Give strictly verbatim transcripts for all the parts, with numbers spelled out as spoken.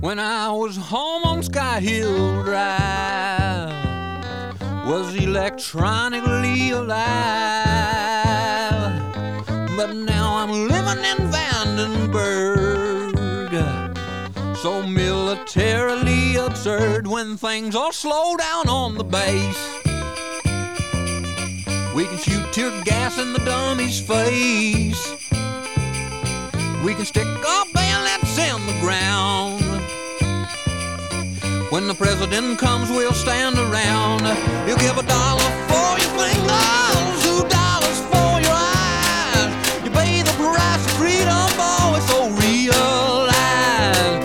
when I was home on Sky Hill Drive, was electronically alive. But now I'm living in Vandenberg, so militarily absurd. When things all slow down on the base, we can shoot tear gas in the dummy's face. We can stick our bayonets in the ground. When the president comes, we'll stand around. You'll give a dollar for your fingers, two dollars for your eyes. You pay the price of freedom, boy, so realize.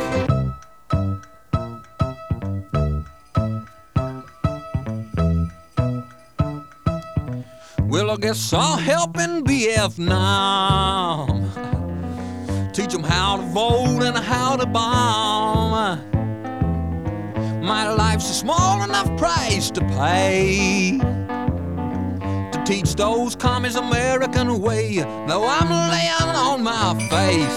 Well, I guess I'll help in Vietnam, teach them how to vote and how to bomb. My life's a small enough price to pay to teach those commies American way, though I'm laying on my face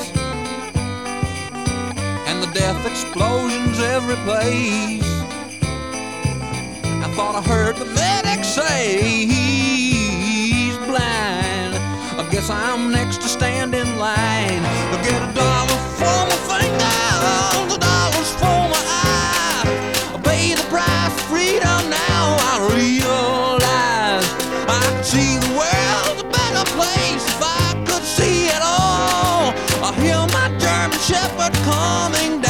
and the death explosions every place. I thought I heard the medic say he's blind. I guess I'm next to stand in line. I'll get a dollar for my fingers, a dollar's for my eye. I'll pay the price of freedom now. I realize I could see the world's a better place if I could see it all. I hear my German Shepherd coming down.